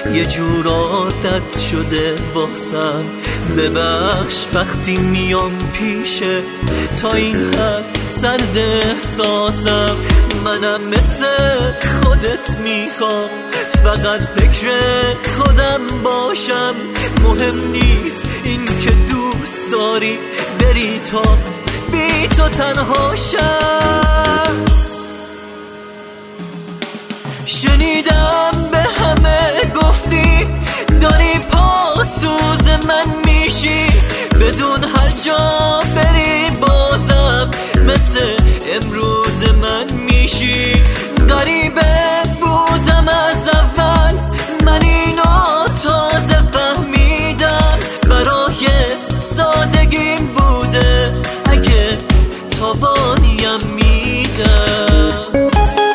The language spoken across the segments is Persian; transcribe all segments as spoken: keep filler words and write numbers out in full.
یه جور عادت شده واسم. ببخش وقتی میام پیشت تا این حد سرد احساسم. منم مثل خودت میخوام فقط فکر خودم باشم. مهم نیست این که دوست داری بری تا بی تو تنها شم. شنیدم به همه گفتی داری پاسوز من میشی، بدون هر جا بری بازم مثل امروز من میشی. غریبه بودم از اول، من اینو تازه فهمیدم. برای سادگیم بوده اگه تاوانیم میدم.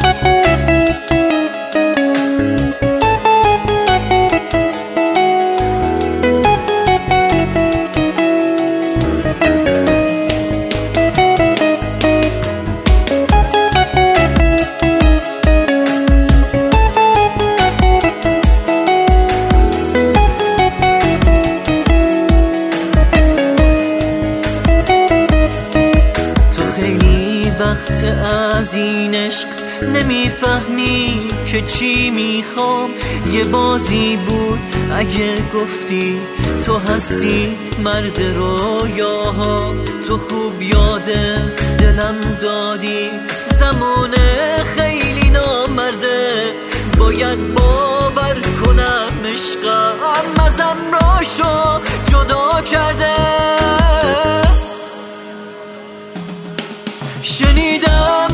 وقت از این عشق نمیفهمی که چی میخوام. یه بازی بود اگه گفتی تو هستی مرد رویاها. تو خوب یاده دلم دادی زمان خیلی نامرده. باید باور کنم عشقم ازم راشو جدا کرده. شنیدم